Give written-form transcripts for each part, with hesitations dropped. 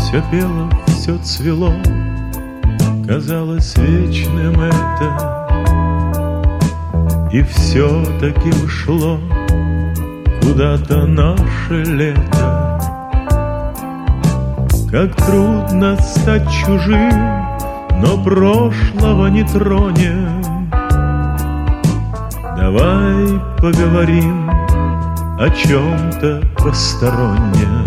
Все пело, все цвело, казалось вечным это, и все-таки ушло куда-то наше лето. Как трудно стать чужим, но прошлого не тронем. Давай поговорим о чем-то постороннем.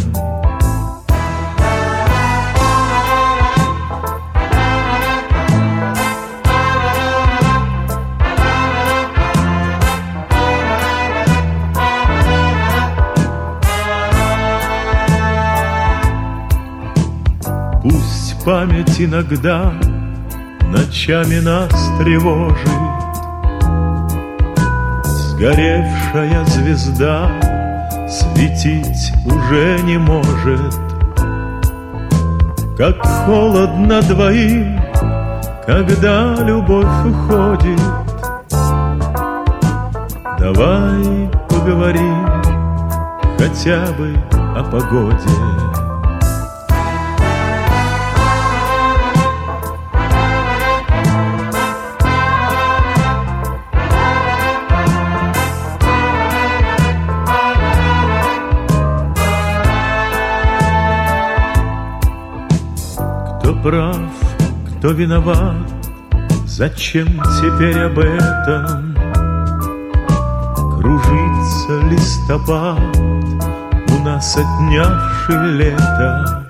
Пусть память иногда ночами нас тревожит, сгоревшая звезда светить уже не может. Как холодно двоим, когда любовь уходит. Давай поговорим хотя бы о погоде. Кто прав, кто виноват, зачем теперь об этом? Кружится листопад, у нас отнявший лето,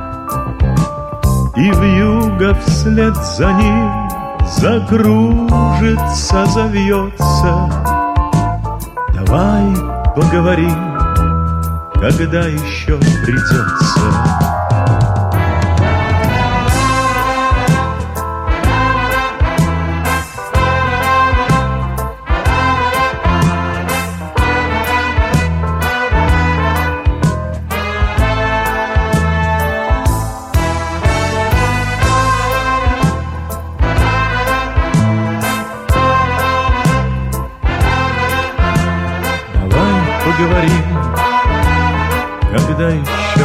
и вьюга вслед за ним закружится, завьется. Давай поговорим, когда еще придется. Поговорим, когда еще